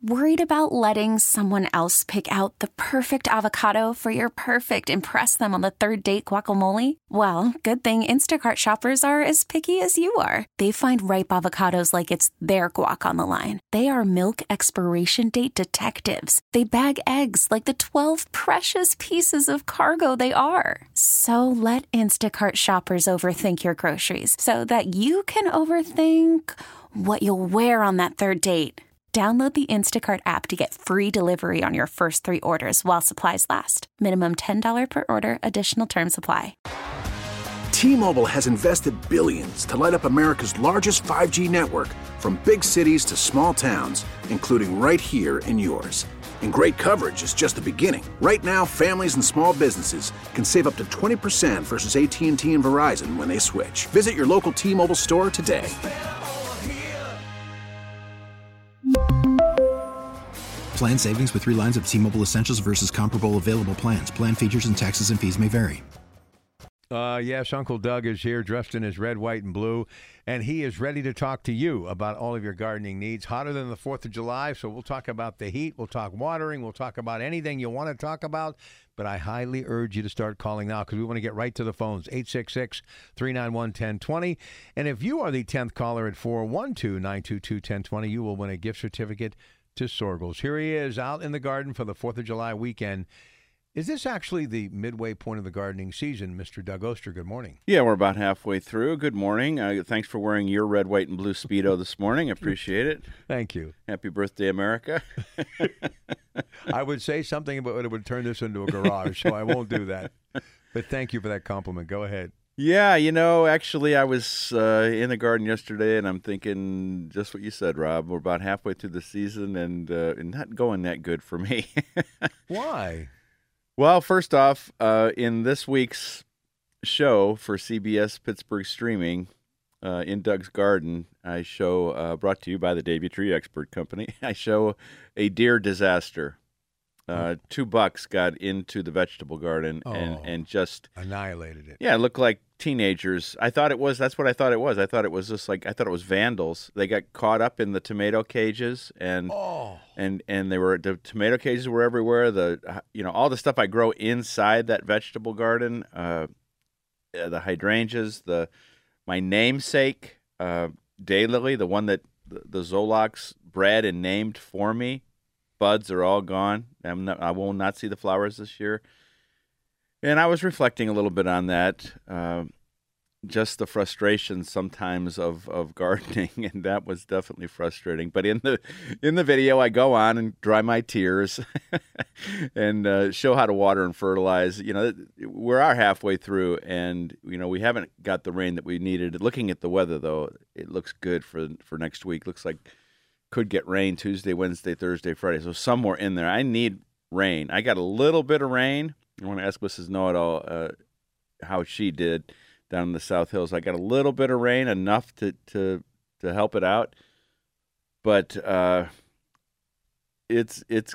Worried about letting someone else pick out the perfect avocado for your perfect impress them on the third date guacamole? Well, good thing Instacart shoppers are as picky as you are. They find ripe avocados like it's their guac on the line. They are milk expiration date detectives. They bag eggs like the 12 precious pieces of cargo they are. So let Instacart shoppers overthink your groceries so that you can overthink what you'll wear on that third date. Download the Instacart app to get free delivery on your first 3 orders while supplies last. Minimum $10 per order. Additional terms apply. T-Mobile has invested billions to light up America's largest 5G network, from big cities to small towns, including right here in yours. And great coverage is just the beginning. Right now, families and small businesses can save up to 20% versus AT&T and Verizon when they switch. Visit your local T-Mobile store today. Plan savings with 3 lines of T-Mobile Essentials versus comparable available plans. Plan features and taxes and fees may vary. Yes, Uncle Doug is here, dressed in his red, white, and blue, and he is ready to talk to you about all of your gardening needs. Hotter than the 4th of July, so we'll talk about the heat, we'll talk watering, we'll talk about anything you want to talk about, but I highly urge you to start calling now because we want to get right to the phones, 866-391-1020. And if you are the 10th caller at 412-922-1020, you will win a gift certificate to Sorgles. Here he is out in the garden for the 4th of July weekend. Is this actually the midway point of the gardening season, Mr. Doug Oster? Good morning. Yeah, we're about halfway through. Good morning. Thanks for wearing your red, white, and blue Speedo this morning. Appreciate it. Thank you. Happy birthday, America. I would say something, but it would turn this into a garage, so I won't do that. But thank you for that compliment. Go ahead. Yeah, actually, I was in the garden yesterday, and I'm thinking just what you said, Rob. We're about halfway through the season, and not going that good for me. Why? Well, first off, in this week's show for CBS Pittsburgh Streaming, in Doug's Garden, I show, brought to you by the Davey Tree Expert Company, I show a deer disaster. 2 bucks got into the vegetable garden and just annihilated it. Yeah, it looked like teenagers. That's what I thought it was. I thought it was vandals. They got caught up in the tomato cages and the tomato cages were everywhere. All the stuff I grow inside that vegetable garden, the hydrangeas, my namesake, daylily, the one that the Zolox bred and named for me. Buds are all gone. I will not see the flowers this year. And I was reflecting a little bit on that, just the frustration sometimes of gardening, and that was definitely frustrating. But in the video, I go on and dry my tears and show how to water and fertilize. We are halfway through, and we haven't got the rain that we needed. Looking at the weather, though, it looks good for next week. Looks like could get rain Tuesday, Wednesday, Thursday, Friday. So somewhere in there, I need rain. I got a little bit of rain. I want to ask Mrs. Know-It-All how she did down in the South Hills. I got a little bit of rain, enough to help it out. But it's it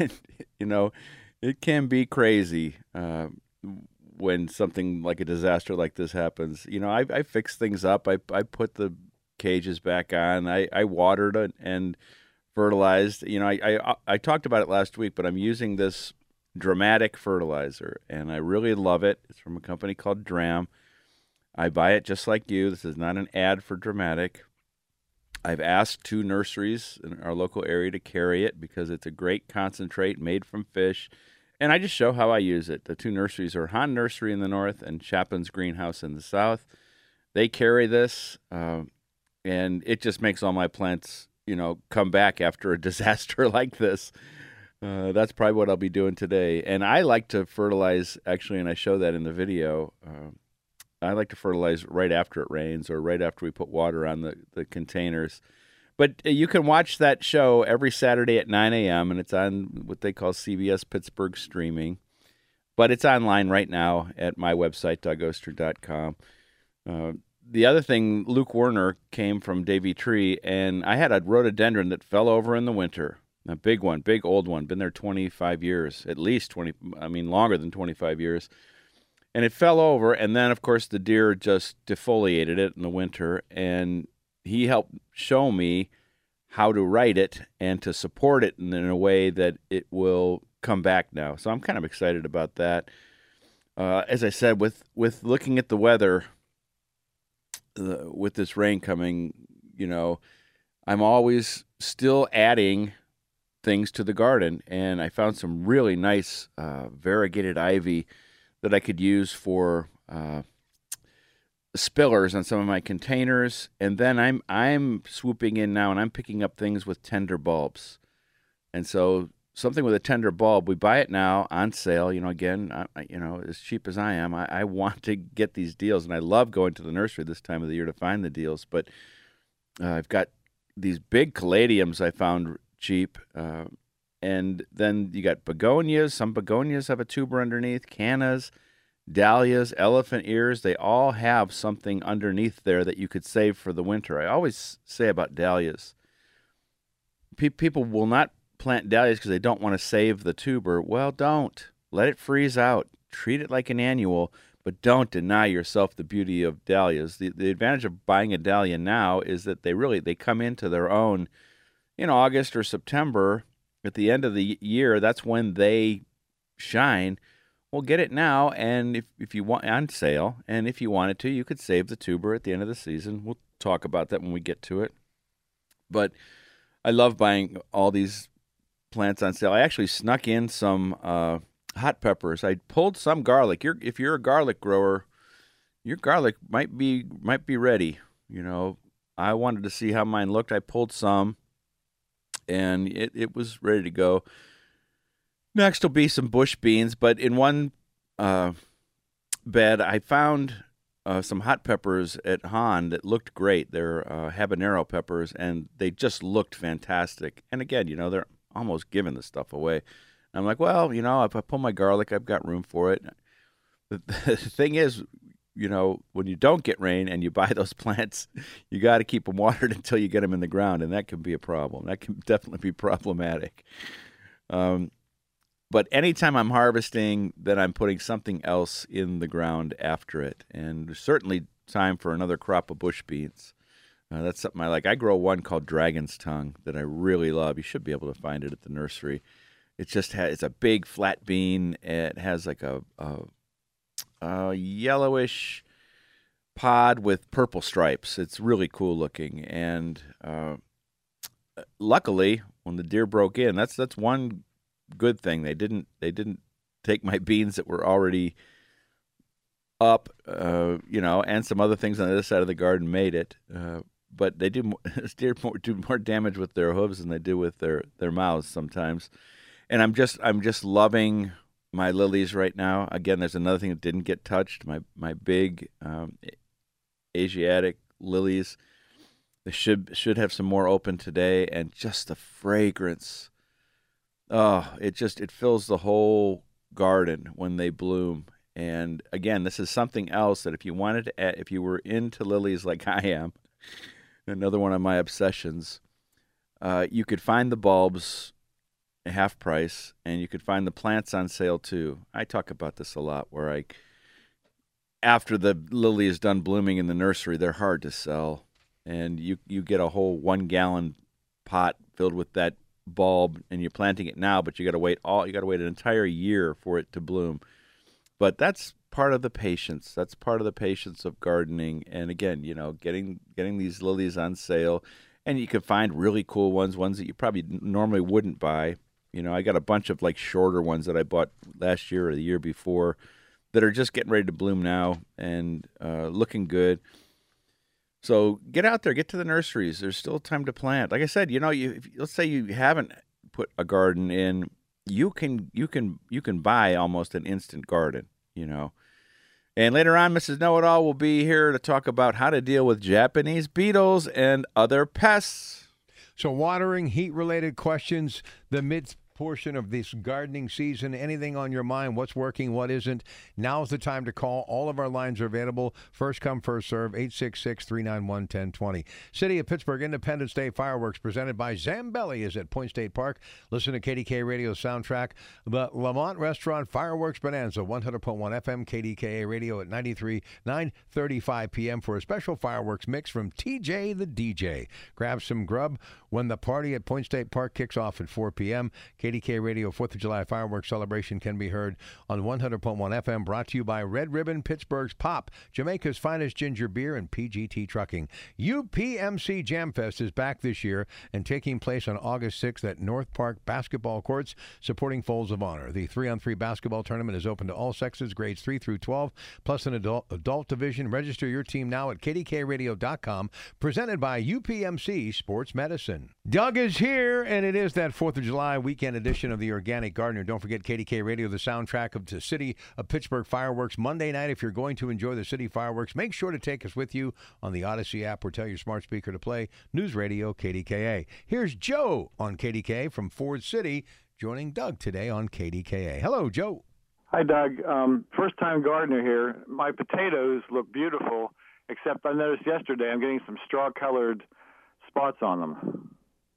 can be crazy when something like a disaster like this happens. I fix things up. I put the cages back on. I watered it and fertilized. I talked about it last week, but I'm using this Dramatic fertilizer, and I really love it. It's from a company called Dram. I buy it just like you. This is not an ad for Dramatic. I've asked 2 nurseries in our local area to carry it because it's a great concentrate made from fish, and I just show how I use it. The 2 nurseries are Hahn Nursery in the north and Chapin's Greenhouse in the south. They carry this, and it just makes all my plants, come back after a disaster like this. That's probably what I'll be doing today. And I like to fertilize, actually, and I show that in the video. I like to fertilize right after it rains or right after we put water on the containers. But you can watch that show every Saturday at 9 a.m., and it's on what they call CBS Pittsburgh Streaming. But it's online right now at my website, DougOster.com. The other thing, Luke Werner came from Davey Tree, and I had a rhododendron that fell over in the winter. A big one, big old one, been there 25 years, at least longer than 25 years. And it fell over, and then, of course, the deer just defoliated it in the winter, and he helped show me how to write it and to support it in a way that it will come back now. So I'm kind of excited about that. As I said, with looking at the weather, with this rain coming, I'm always still adding things to the garden, and I found some really nice variegated ivy that I could use for spillers on some of my containers. And then I'm swooping in now, and I'm picking up things with tender bulbs. And so something with a tender bulb, we buy it now on sale. Again, as cheap as I am, I want to get these deals, and I love going to the nursery this time of the year to find the deals. But I've got these big caladiums I found cheap, and then you got begonias. Some begonias have a tuber underneath. Cannas, dahlias, elephant ears. They all have something underneath there that you could save for the winter. I always say about dahlias, people will not plant dahlias because they don't want to save the tuber. Well, don't. Let it freeze out. Treat it like an annual, but don't deny yourself the beauty of dahlias. The advantage of buying a dahlia now is that they come into their own in August or September. At the end of the year, that's when they shine. Well, get it now, and if you want on sale, and if you wanted to, you could save the tuber at the end of the season. We'll talk about that when we get to it. But I love buying all these plants on sale. I actually snuck in some hot peppers. I pulled some garlic. If you're a garlic grower, your garlic might be ready. I wanted to see how mine looked. I pulled some, and it was ready to go. Next will be some bush beans, but in one bed I found some hot peppers at Hahn that looked great. They're habanero peppers, and they just looked fantastic. And again, they're almost giving the stuff away. And I'm like, well, if I pull my garlic, I've got room for it. The thing is, when you don't get rain and you buy those plants, you got to keep them watered until you get them in the ground, and that can be a problem. That can definitely be problematic. But anytime I'm harvesting, then I'm putting something else in the ground after it. And there's certainly time for another crop of bush beans. That's something I like. I grow one called Dragon's Tongue that I really love. You should be able to find it at the nursery. It's a big flat bean. It has like a yellowish pod with purple stripes. It's really cool looking. And luckily, when the deer broke in, that's one good thing. They didn't take my beans that were already up, and some other things on the other side of the garden made it. But they do more damage with their hooves than they do with their mouths sometimes. And I'm just loving my lilies right now. Again, there's another thing that didn't get touched. My big Asiatic lilies. They should have some more open today, and just the fragrance. Oh, it fills the whole garden when they bloom. And again, this is something else that if you wanted to add, if you were into lilies like I am, another one of my obsessions, you could find the bulbs at half price, and you could find the plants on sale too. I talk about this a lot, where after the lily is done blooming in the nursery, they're hard to sell, and you get a whole 1 gallon pot filled with that bulb, and you're planting it now, but you got to wait an entire year for it to bloom. But that's part of the patience. That's part of the patience of gardening. And again, getting these lilies on sale, and you can find really cool ones that you probably normally wouldn't buy. I got a bunch of shorter ones that I bought last year or the year before that are just getting ready to bloom now and looking good. So get out there, get to the nurseries. There's still time to plant. Like I said, let's say you haven't put a garden in, you can buy almost an instant garden, And later on, Mrs. Know-It-All will be here to talk about how to deal with Japanese beetles and other pests. So watering, heat-related questions, the mid-portion of this gardening season, anything on your mind, what's working, what isn't, now's the time to call. All of our lines are available. First come, first serve, 866-391-1020. City of Pittsburgh Independence Day fireworks presented by Zambelli is at Point State Park. Listen to KDKA Radio soundtrack. The Lamont Restaurant Fireworks Bonanza, 100.1 FM, KDKA Radio at 93, 9:35 p.m. for a special fireworks mix from TJ the DJ. Grab some grub when the party at Point State Park kicks off at 4 p.m. KDK Radio 4th of July fireworks celebration can be heard on 100.1 FM, brought to you by Red Ribbon, Pittsburgh's Pop, Jamaica's finest ginger beer, and PGT Trucking. UPMC Jam Fest is back this year and taking place on August 6th at North Park Basketball Courts, supporting Folds of Honor. The 3-on-3 basketball tournament is open to all sexes, grades 3 through 12, plus an adult division. Register your team now at kdkradio.com. Presented by UPMC Sports Medicine. Doug is here, and it is that 4th of July weekend edition of the Organic Gardener. Don't forget KDK Radio, the soundtrack of the city of Pittsburgh fireworks. Monday night, if you're going to enjoy the city fireworks, make sure to take us with you on the Odyssey app or tell your smart speaker to play News Radio KDKA. Here's Joe on KDK from Ford City, joining Doug today on KDKA. Hello, Joe. Hi, Doug. First-time gardener here. My potatoes look beautiful, except I noticed yesterday I'm getting some straw-colored spots on them.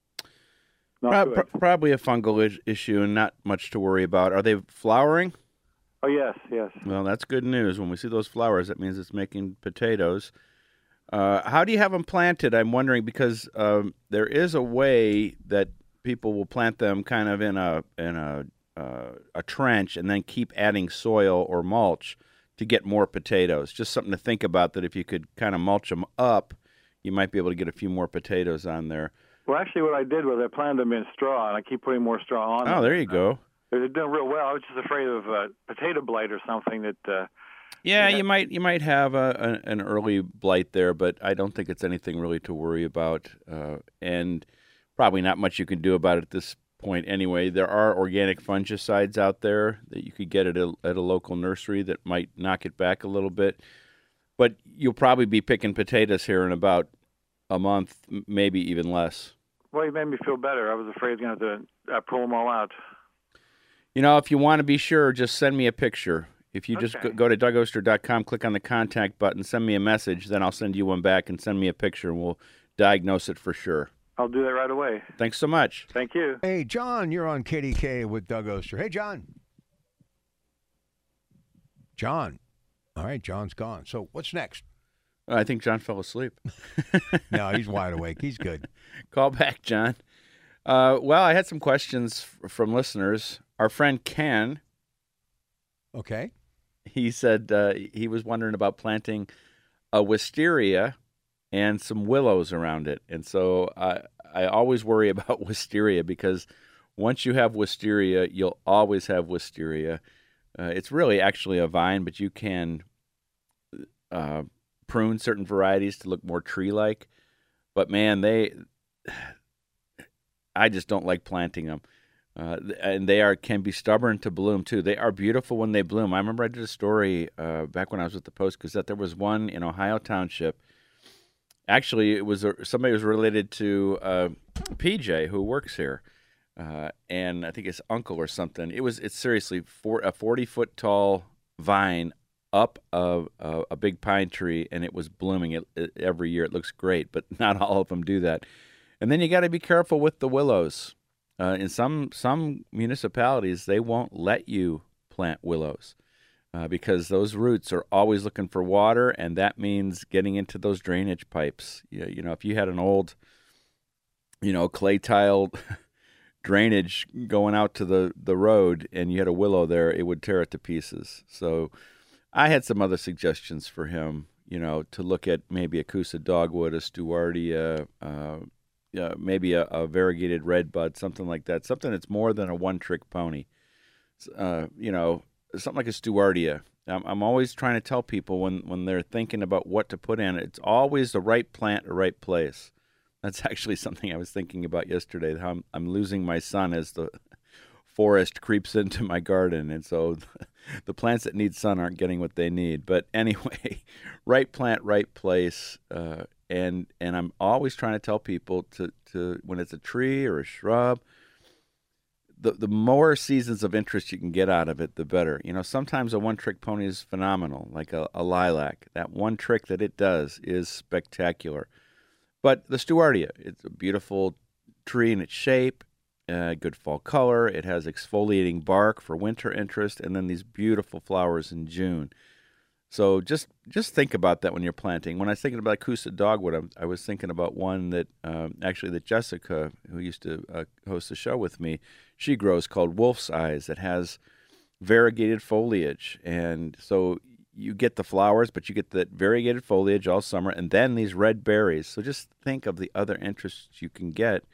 Probably a fungal issue and not much to worry about. Are they flowering? Oh, yes. Well, that's good news. When we see those flowers, that means it's making potatoes. How do you have them planted? I'm wondering, because there is a way that people will plant them kind of in a trench and then keep adding soil or mulch to get more potatoes. Just something to think about, that if you could kind of mulch them up, you might be able to get a few more potatoes on there. Well, actually, what I did was I planted them in straw, and I keep putting more straw on them. Oh, there you go. They're doing real well. I was just afraid of potato blight or something that... you might have an early blight there, but I don't think it's anything really to worry about, and probably not much you can do about it at this point anyway. There are organic fungicides out there that you could get at a local nursery that might knock it back a little bit, but you'll probably be picking potatoes here in about a month, maybe even less. Well, you made me feel better. I was afraid I was going to have to pull them all out. If you want to be sure, just send me a picture. If you just go to DougOster.com, click on the contact button, send me a message, then I'll send you one back and send me a picture, and we'll diagnose it for sure. I'll do that right away. Thanks so much. Thank you. Hey, John, you're on KDK with Doug Oster. Hey, John. John. All right, John's gone. So what's next? I think John fell asleep. No, he's wide awake. He's good. Call back, John. Well, I had some questions from listeners. Our friend Ken. Okay. He said he was wondering about planting a wisteria and some willows around it. And so I always worry about wisteria, because once you have wisteria, you'll always have wisteria. It's really actually a vine, but you can prune certain varieties to look more tree-like. But, man, I just don't like planting them. And they can be stubborn to bloom, too. They are beautiful when they bloom. I remember I did a story back when I was with the Post-Gazette. There was one in Ohio Township. Actually, it was somebody who was related to PJ, who works here, and I think his uncle or something. It's seriously a 40-foot tall vine up a big pine tree, and it was blooming every year. It looks great, but not all of them do that. And then you got to be careful with the willows. In some municipalities, they won't let you plant willows because those roots are always looking for water, and that means getting into those drainage pipes. If you had an old, clay tile drainage going out to the road, and you had a willow there, it would tear it to pieces. So I had some other suggestions for him, to look at maybe a Coosa dogwood, a Stewartia, maybe a variegated redbud, something like that, something that's more than a one-trick pony. Something like a Stewartia. I'm always trying to tell people when they're thinking about what to put in, it's always the right plant, the right place. That's actually something I was thinking about yesterday, how I'm losing my sun as the forest creeps into my garden, and so the plants that need sun aren't getting what they need. But anyway, right plant, right place. And I'm always trying to tell people to when it's a tree or a shrub, the more seasons of interest you can get out of it, the better. Sometimes a one-trick pony is phenomenal, like a lilac. That one trick that it does is spectacular. But the Stewartia, it's a beautiful tree in its shape, good fall color. It has exfoliating bark for winter interest, and then these beautiful flowers in June. So just think about that when you're planting. When I was thinking about Coosa dogwood, I was thinking about one that actually that Jessica, who used to host the show with me, she grows, called Wolf's Eyes, that has variegated foliage. And so you get the flowers, but you get that variegated foliage all summer, and then these red berries. So just think of the other interests you can get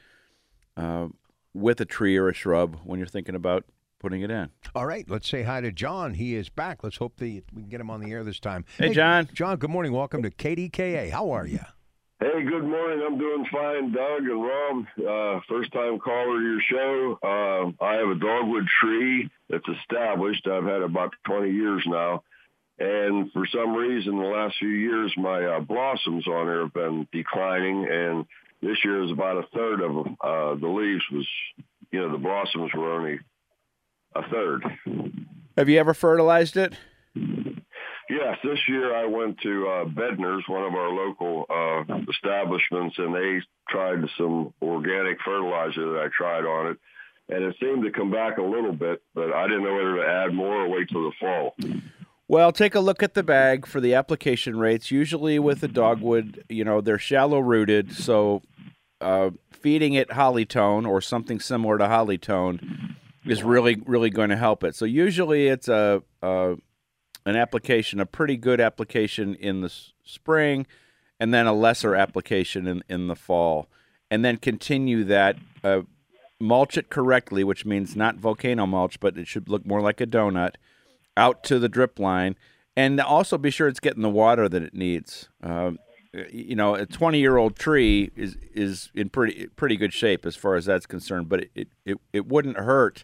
with a tree or a shrub when you're thinking about putting it in. All right, let's say hi to John. He is back. Let's hope we can get him on the air this time. Hey, John. John, good morning. Welcome to KDKA. How are you? Hey, good morning. I'm doing fine, Doug and Rob. First-time caller to your show. I have a dogwood tree that's established. I've had it about 20 years now. And for some reason, the last few years, my blossoms on there have been declining. And this year is about a third of them. The leaves was, the blossoms were only a third. Have you ever fertilized it? Yes, this year I went to Bednar's, one of our local establishments, and they tried some organic fertilizer that I tried on it, and it seemed to come back a little bit, but I didn't know whether to add more or wait till the fall. Well, take a look at the bag for the application rates. Usually with the dogwood, they're shallow rooted, so feeding it Hollytone or something similar to Hollytone is really, really going to help it. So usually it's an application, a pretty good application in the spring, and then a lesser application in the fall. And then continue that, mulch it correctly, which means not volcano mulch, but it should look more like a donut, out to the drip line. And also be sure it's getting the water that it needs. A 20-year-old tree is in pretty good shape as far as that's concerned, but it wouldn't hurt,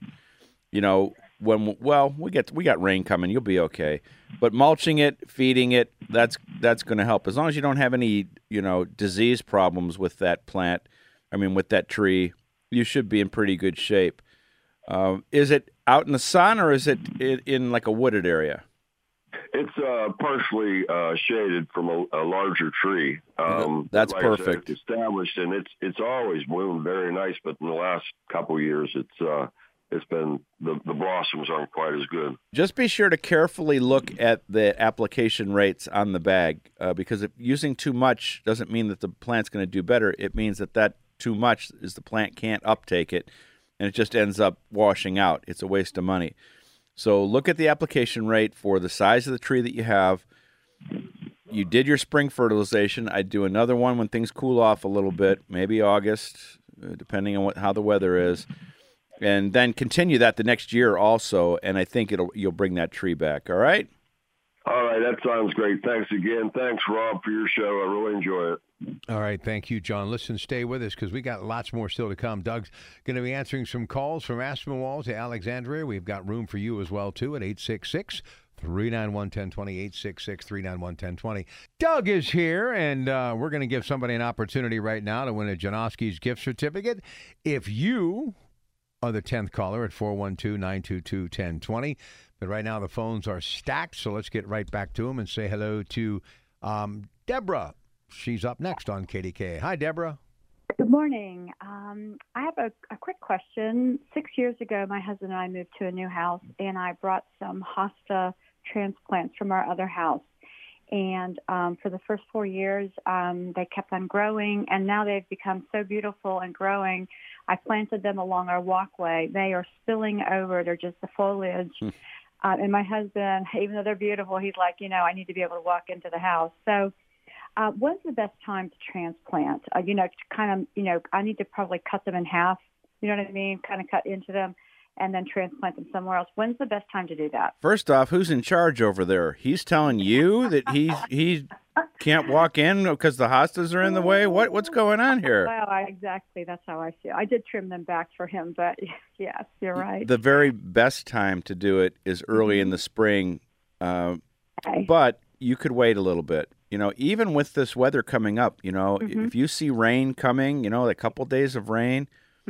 when we got rain coming, you'll be okay. But mulching it, feeding it, that's going to help. As long as you don't have any, disease problems with that with that tree, you should be in pretty good shape. Is it out in the sun or is it in like a wooded area? It's partially shaded from a larger tree. That's like perfect. I said, it's established, and it's always bloomed very nice. But in the last couple of years, it's been the blossoms aren't quite as good. Just be sure to carefully look at the application rates on the bag because if using too much doesn't mean that the plant's going to do better. It means that too much is the plant can't uptake it, and it just ends up washing out. It's a waste of money. So look at the application rate for the size of the tree that you have. You did your spring fertilization. I'd do another one when things cool off a little bit, maybe August, depending on how the weather is. And then continue that the next year also, and I think you'll bring that tree back, all right? All right, that sounds great. Thanks again. Thanks, Rob, for your show. I really enjoy it. All right, thank you, John. Listen, stay with us because we got lots more still to come. Doug's going to be answering some calls from Aspinwall to Alexandria. We've got room for you as well, too, at 866 391-1020, 866-391-1020. Doug is here, and we're going to give somebody an opportunity right now to win a Janoski's gift certificate. If you are the 10th caller at 412-922-1020. But right now the phones are stacked, so let's get right back to them and say hello to Deborah. She's up next on KDK. Hi, Deborah. Good morning. I have a quick question. 6 years ago, my husband and I moved to a new house, and I brought some hosta transplants from our other house. And for the first 4 years, they kept on growing, and now they've become so beautiful and growing. I planted them along our walkway. They are spilling over. They're just the foliage. And my husband, even though they're beautiful, he's like, I need to be able to walk into the house. So when's the best time to transplant? I need to probably cut them in half, you know what I mean, kind of cut into them and then transplant them somewhere else. When's the best time to do that? First off, who's in charge over there? He's telling you that he can't walk in because the hostas are in the way? What's going on here? Well, exactly. That's how I see it. I did trim them back for him, but yes, you're right. The very best time to do it is early in the spring, Okay. But you could wait a little bit. Even with this weather coming up, if you see rain coming, a couple days of rain,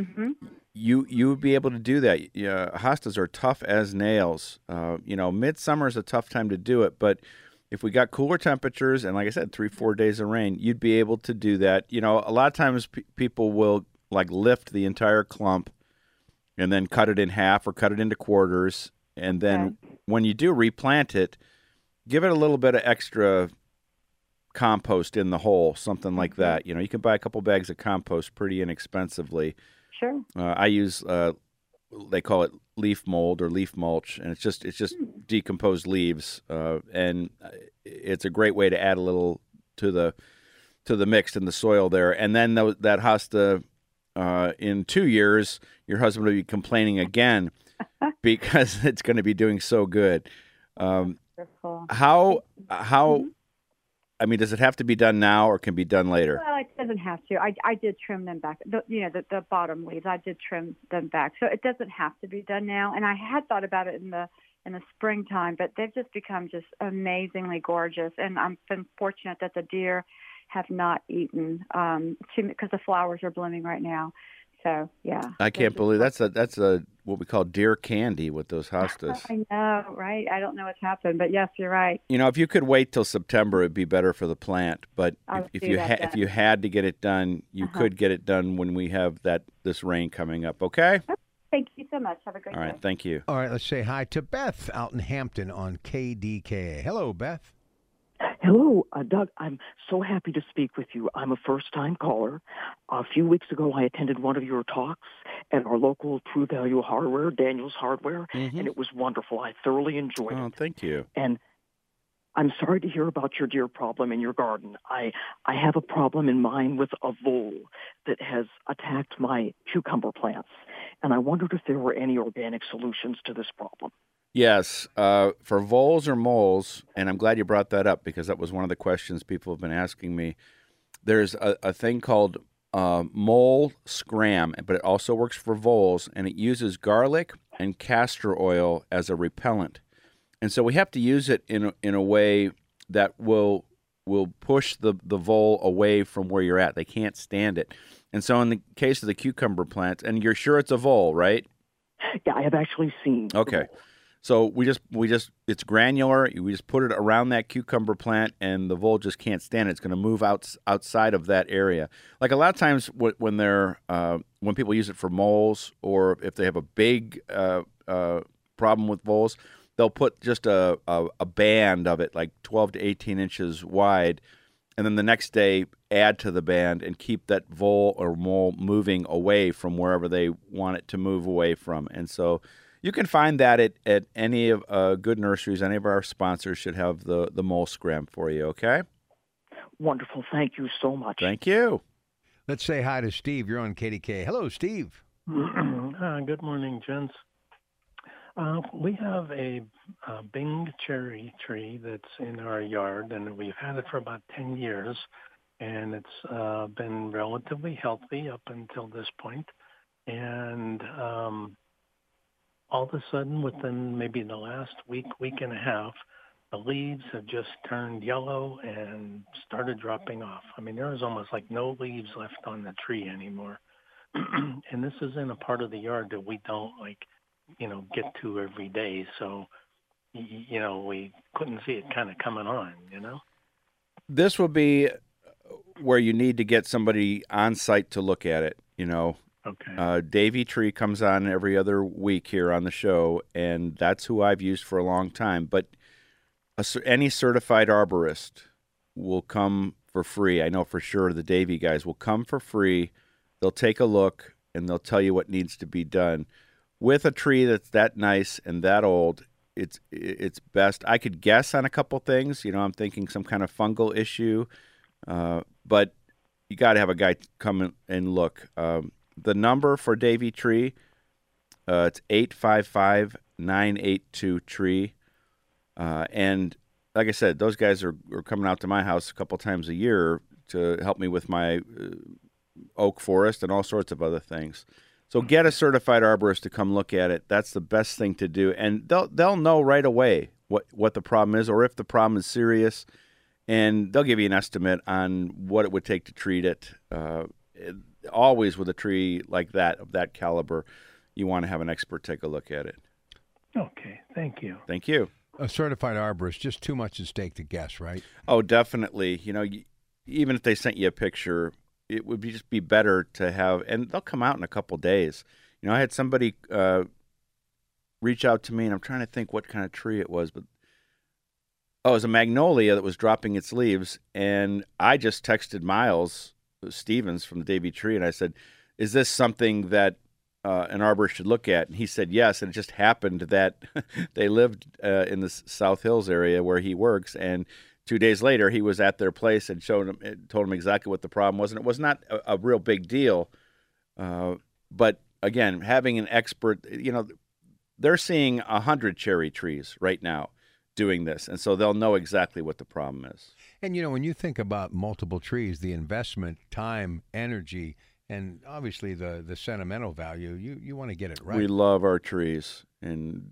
you would be able to do that. Hostas are tough as nails. Midsummer is a tough time to do it, but if we got cooler temperatures and, like I said, 3-4 days of rain, you'd be able to do that. A lot of times people will lift the entire clump and then cut it in half or cut it into quarters, and then when you do replant it, give it a little bit of extra compost in the hole, something like that. You can buy a couple bags of compost pretty inexpensively. Sure. I use they call it leaf mold or leaf mulch, and it's just decomposed leaves, and it's a great way to add a little to the mix in the soil there. And then that hosta, in 2 years, your husband will be complaining again because it's going to be doing so good. How I mean, does it have to be done now or can be done later? Well, it doesn't have to. I did trim them back. The bottom leaves, I did trim them back. So it doesn't have to be done now. And I had thought about it in the springtime, but they've just become just amazingly gorgeous. And I've been fortunate that the deer have not eaten because the flowers are blooming right now. So yeah, I can't believe that's a what we call deer candy with those hostas. I know, right? I don't know what's happened, but yes, you're right. If you could wait till September, it'd be better for the plant. But if you had to get it done, you could get it done when we have this rain coming up. Okay. Thank you so much. Have a great day. All right. Thank you. All right. Let's say hi to Beth out in Hampton on KDKA. Hello, Beth. Hello, Doug. I'm so happy to speak with you. I'm a first-time caller. A few weeks ago, I attended one of your talks at our local True Value Hardware, Daniel's Hardware, and it was wonderful. I thoroughly enjoyed it. Oh, thank you. And I'm sorry to hear about your deer problem in your garden. I have a problem in mine with a vole that has attacked my cucumber plants, and I wondered if there were any organic solutions to this problem. Yes, for voles or moles, and I'm glad you brought that up because that was one of the questions people have been asking me. There's a thing called mole scram, but it also works for voles, and it uses garlic and castor oil as a repellent. And so we have to use it in a way that will push the vole away from where you're at. They can't stand it. And so in the case of the cucumber plants, and you're sure it's a vole, right? Yeah, I have actually seen. Okay. So we just it's granular. We just put it around that cucumber plant, and the vole just can't stand it. It's going to move outside of that area. Like a lot of times when people use it for moles, or if they have a big problem with voles, they'll put just a band of it, like 12 to 18 inches wide, and then the next day add to the band and keep that vole or mole moving away from wherever they want it to move away from. And so you can find that at any of good nurseries. Any of our sponsors should have the mole scram for you, okay? Wonderful. Thank you so much. Thank you. Let's say hi to Steve. You're on KDK. Hello, Steve. Good morning, gents. We have a Bing cherry tree that's in our yard, and we've had it for about 10 years, and it's been relatively healthy up until this point. And all of a sudden, within maybe the last week and a half, the leaves have just turned yellow and started dropping off. I mean, there is almost like no leaves left on the tree anymore. And this is in a part of the yard that we don't get to every day. So, we couldn't see it kind of coming on, This will be where you need to get somebody on site to look at it, Okay. Davey Tree comes on every other week here on the show, and that's who I've used for a long time. But any certified arborist will come for free. I know for sure the Davey guys will come for free. They'll take a look, and they'll tell you what needs to be done. With a tree that's that nice and that old, it's best. I could guess on a couple things. I'm thinking some kind of fungal issue, but you got to have a guy come and look. The number for Davey Tree, it's 855-982-TREE. And like I said, those guys are coming out to my house a couple times a year to help me with my oak forest and all sorts of other things. So get a certified arborist to come look at it. That's the best thing to do. And they'll know right away what the problem is or if the problem is serious. And they'll give you an estimate on what it would take to treat it. Always with a tree like that, of that caliber, you want to have an expert take a look at it. Okay, thank you. Thank you. A certified arborist, just too much at stake to guess, right? Oh, definitely. Even if they sent you a picture, it would just be better to have, and they'll come out in a couple days. I had somebody reach out to me, and I'm trying to think what kind of tree it was, but Oh, it was a magnolia that was dropping its leaves, and I just texted Miles Stevens from the Davy Tree, and I said, "Is this something that an arborist should look at?" And he said yes, and it just happened that they lived in the South Hills area where he works, and 2 days later he was at their place and told him exactly what the problem was, and it was not a real big deal. But again, having an expert, they're seeing 100 cherry trees right now doing this, and so they'll know exactly what the problem is. And, when you think about multiple trees, the investment, time, energy, and obviously the sentimental value, you want to get it right. We love our trees, and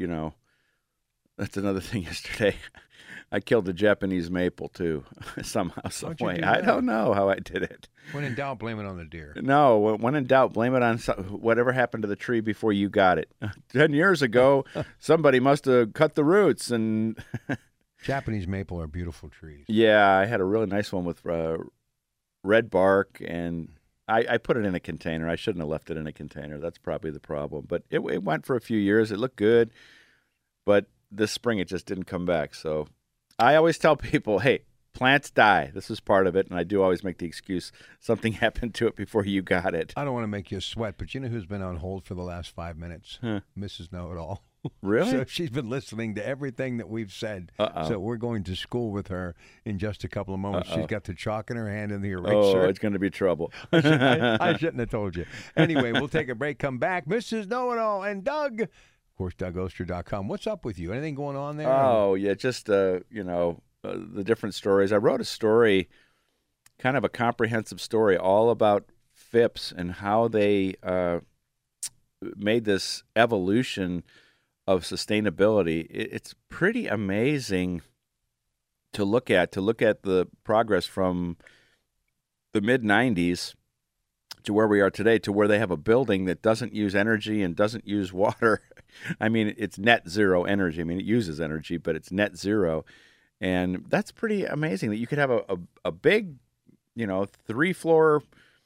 that's another thing yesterday. I killed a Japanese maple, too, somehow, some way. I don't know how I did it. When in doubt, blame it on the deer. No, when in doubt, blame it on whatever happened to the tree before you got it. 10 years ago, somebody must have cut the roots. And Japanese maple are beautiful trees. Yeah, I had a really nice one with red bark, and I put it in a container. I shouldn't have left it in a container. That's probably the problem. But it went for a few years. It looked good. But this spring, it just didn't come back. So I always tell people, hey, plants die. This is part of it, and I do always make the excuse something happened to it before you got it. I don't want to make you sweat, but you know who's been on hold for the last 5 minutes? Mrs. Know-It-All. Really? So she's been listening to everything that we've said. So we're going to school with her in just a couple of moments. She's got the chalk in her hand and the eraser. Oh, it's going to be trouble. I shouldn't have told you. Anyway, we'll take a break, come back. Mrs. Know-It-All and Doug. Of course, DougOster.com. What's up with you? Anything going on there? Oh, yeah, just, the different stories. I wrote a story, kind of a comprehensive story, all about FIPS and how they made this evolution of sustainability. It's pretty amazing to look at the progress from the mid-'90s to where we are today, to where they have a building that doesn't use energy and doesn't use water. I mean, it's net zero energy. I mean, it uses energy, but it's net zero. And that's pretty amazing that you could have a big, 3-floor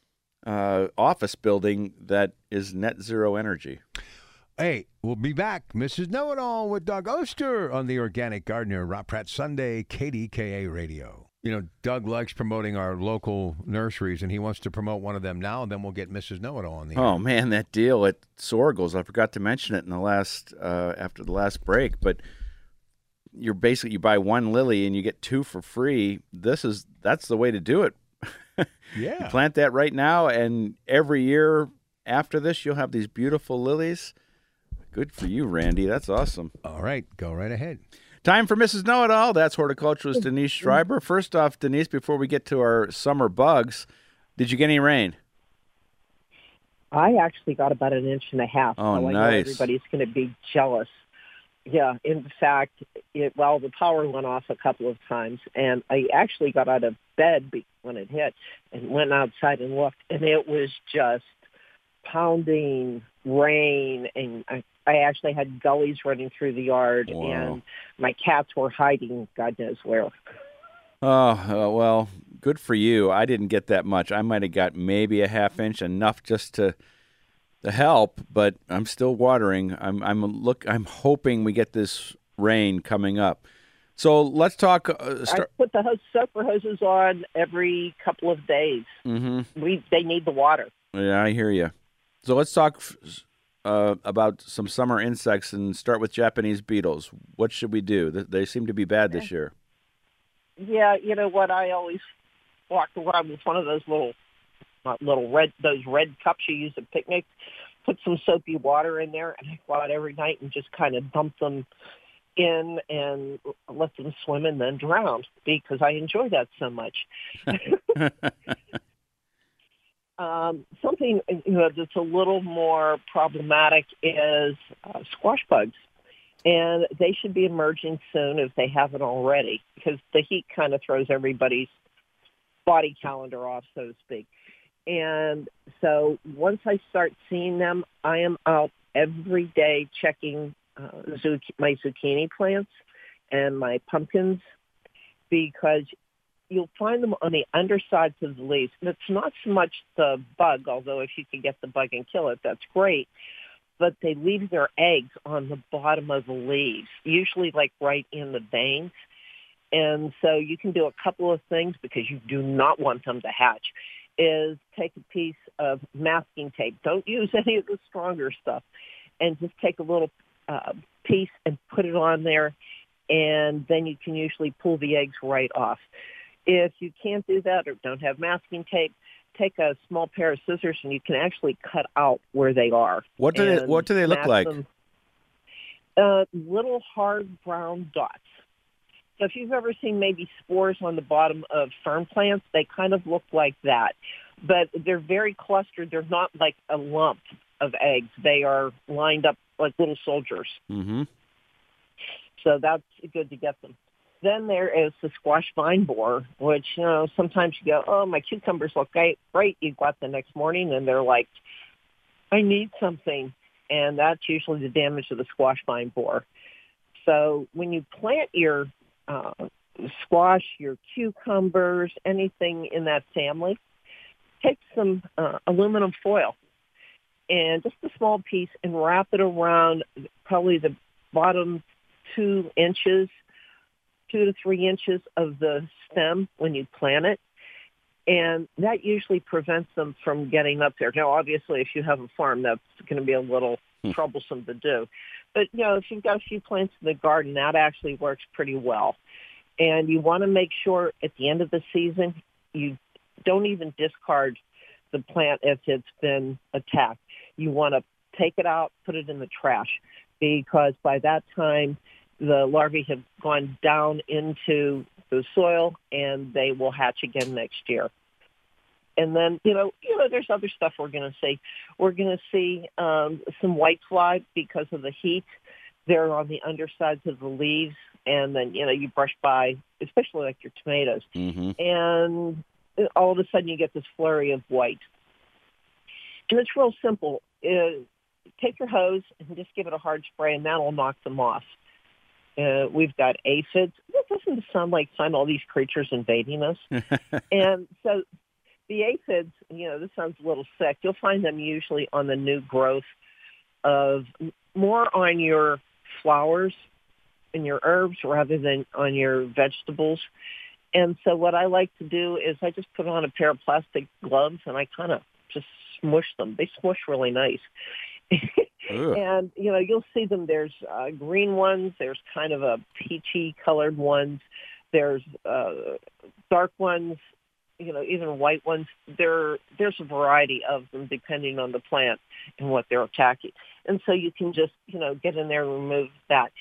office building that is net zero energy. Hey, we'll be back. Mrs. Know-It-All with Doug Oster on the Organic Gardener, Rob Pratt Sunday, KDKA Radio. Doug likes promoting our local nurseries, and he wants to promote one of them now, and then we'll get Mrs. Know-It-All on the air. Oh, man, that deal at Sorgel's, I forgot to mention it in the last after the last break, but you buy one lily and you get 2 for free. That's the way to do it. Yeah. You plant that right now, and every year after this, you'll have these beautiful lilies. Good for you, Randy. That's awesome. All right. Go right ahead. Time for Mrs. Know-It-All. That's horticulturalist Denise Schreiber. First off, Denise, before we get to our summer bugs, did you get any rain? I actually got about 1.5 inches. Oh, so nice. I know everybody's going to be jealous. Yeah, in fact, the power went off a couple of times, and I actually got out of bed when it hit and went outside and looked, and it was just pounding rain, and I actually had gullies running through the yard. Wow. And my cats were hiding God knows where. Oh, well, good for you. I didn't get that much. I might have got maybe 1/2 inch, enough just to help, but I'm still watering. I'm hoping we get this rain coming up. So let's talk. I put the soaker hoses on every couple of days. Mm-hmm. They need the water. Yeah, I hear you. So let's talk about some summer insects and start with Japanese beetles. What should we do? They seem to be bad this year. Yeah, you know what? I always walk around with one of those little red cups you use at picnics. Put some soapy water in there, and I go out every night and just kind of dump them in and let them swim and then drown because I enjoy that so much. Something that's a little more problematic is squash bugs, and they should be emerging soon if they haven't already, because the heat kind of throws everybody's body calendar off, so to speak. And so once I start seeing them, I am out every day checking my zucchini plants and my pumpkins, because you'll find them on the undersides of the leaves. And it's not so much the bug, although if you can get the bug and kill it, that's great. But they leave their eggs on the bottom of the leaves, usually like right in the veins. And so you can do a couple of things because you do not want them to hatch, is take a piece of masking tape. Don't use any of the stronger stuff. And just take a little piece and put it on there, and then you can usually pull the eggs right off. If you can't do that or don't have masking tape, take a small pair of scissors and you can actually cut out where they are. What do they look like? Little hard brown dots. So if you've ever seen maybe spores on the bottom of fern plants, they kind of look like that. But they're very clustered. They're not like a lump of eggs. They are lined up like little soldiers. Mm-hmm. So that's good to get them. Then there is the squash vine borer, which, sometimes you go, oh, my cucumbers look great. You go out the next morning and they're like, I need something. And that's usually the damage of the squash vine borer. So when you plant your squash, your cucumbers, anything in that family, take some aluminum foil and just a small piece and wrap it around probably the bottom 2 to 3 inches of the stem when you plant it. And that usually prevents them from getting up there. Now, obviously, if you have a farm, that's going to be a little troublesome to do. But, if you've got a few plants in the garden, that actually works pretty well. And you want to make sure at the end of the season, you don't even discard the plant if it's been attacked. You want to take it out, put it in the trash, because by that time, the larvae have gone down into the soil and they will hatch again next year. And then, there's other stuff we're going to see. We're going to see some whitefly because of the heat. They're on the undersides of the leaves. And then, you brush by, especially like your tomatoes. Mm-hmm. And all of a sudden you get this flurry of white. And it's real simple. Take your hose and just give it a hard spray, and that'll knock them off. We've got aphids. It doesn't sound like all these creatures invading us. And so the aphids, this sounds a little sick. You'll find them usually on the new growth of more on your flowers and your herbs rather than on your vegetables. And so what I like to do is I just put on a pair of plastic gloves and I kind of just smush them. They smush really nice. And, you'll see them. There's green ones. There's kind of a peachy colored ones. There's dark ones, even white ones. There's a variety of them depending on the plant and what they're attacking. And so you can just, get in there and remove that.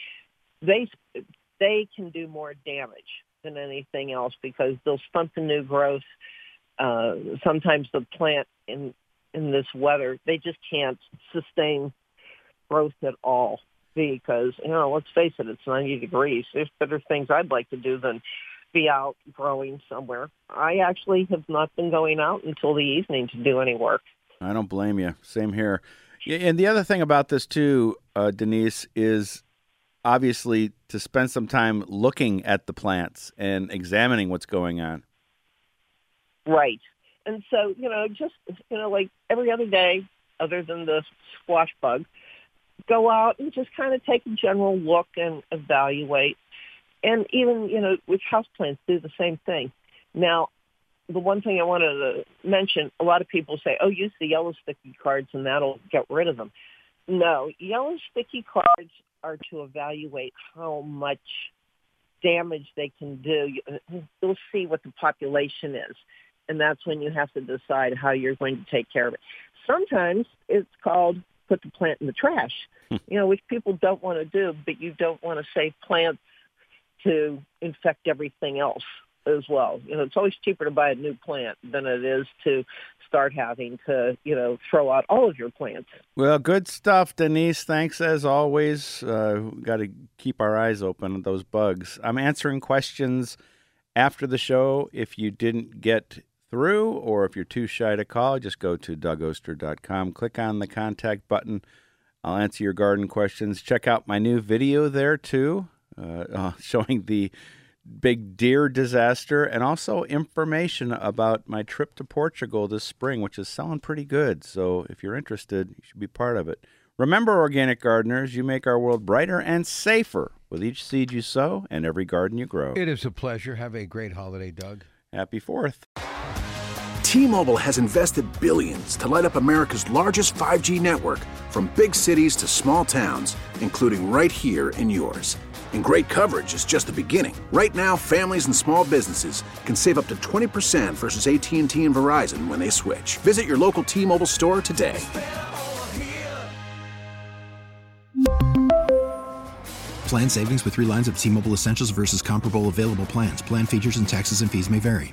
They can do more damage than anything else because they'll stunt the new growth. Sometimes the plant in this weather, they just can't sustain growth at all because, let's face it, it's 90 degrees. There's better things I'd like to do than be out growing somewhere. I actually have not been going out until the evening to do any work. I don't blame you. Same here. And the other thing about this too, Denise, is obviously to spend some time looking at the plants and examining what's going on. Right. And so, just, like every other day, other than the squash bug, go out and just kind of take a general look and evaluate. And even, with houseplants, do the same thing. Now, the one thing I wanted to mention, a lot of people say, oh, use the yellow sticky cards and that'll get rid of them. No, yellow sticky cards are to evaluate how much damage they can do. You'll see what the population is. And that's when you have to decide how you're going to take care of it. Sometimes it's called put the plant in the trash, which people don't want to do, but you don't want to save plants to infect everything else as well. It's always cheaper to buy a new plant than it is to start having to, throw out all of your plants. Well, good stuff, Denise. Thanks as always. Got to keep our eyes open on those bugs. I'm answering questions after the show. If you didn't get through or if you're too shy to call, just go to DougOster.com. Click on the contact button. I'll answer your garden questions. Check out my new video there, too, showing the big deer disaster and also information about my trip to Portugal this spring, which is selling pretty good. So if you're interested, you should be part of it. Remember, organic gardeners, you make our world brighter and safer with each seed you sow and every garden you grow. It is a pleasure. Have a great holiday, Doug. Happy 4th. T-Mobile has invested billions to light up America's largest 5G network, from big cities to small towns, including right here in yours. And great coverage is just the beginning. Right now, families and small businesses can save up to 20% versus AT&T and Verizon when they switch. Visit your local T-Mobile store today. Plan savings with 3 lines of T-Mobile Essentials versus comparable available plans. Plan features and taxes and fees may vary.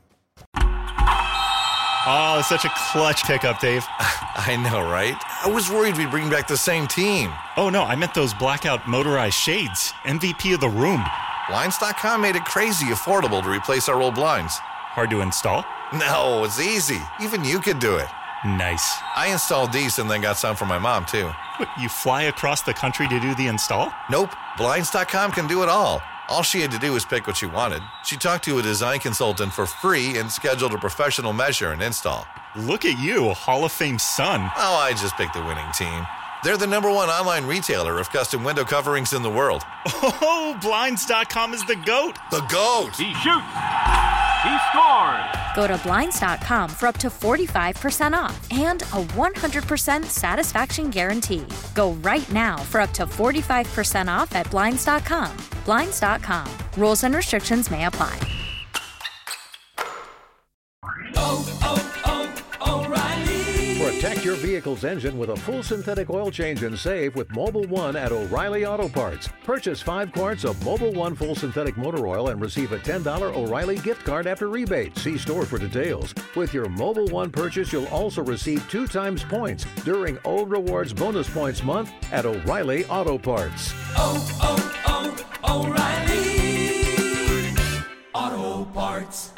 Oh, such a clutch pickup, Dave. I know, right? I was worried we'd bring back the same team. Oh, no, I meant those blackout motorized shades. MVP of the room. Blinds.com made it crazy affordable to replace our old blinds. Hard to install? No, it's easy. Even you could do it. Nice. I installed these and then got some for my mom, too. What, you fly across the country to do the install? Nope. Blinds.com can do it all. All she had to do was pick what she wanted. She talked to a design consultant for free and scheduled a professional measure and install. Look at you, a Hall of Fame son. Oh, I just picked the winning team. They're the #1 online retailer of custom window coverings in the world. Oh, Blinds.com is the GOAT. The GOAT. He shoots. He scores. Go to Blinds.com for up to 45% off and a 100% satisfaction guarantee. Go right now for up to 45% off at Blinds.com. Blinds.com. Rules and restrictions may apply. Protect your vehicle's engine with a full synthetic oil change and save with Mobil 1 at O'Reilly Auto Parts. Purchase 5 quarts of Mobil 1 full synthetic motor oil and receive a $10 O'Reilly gift card after rebate. See store for details. With your Mobil 1 purchase, you'll also receive 2 times points during O Rewards Bonus Points Month at O'Reilly Auto Parts. O'Reilly Auto Parts.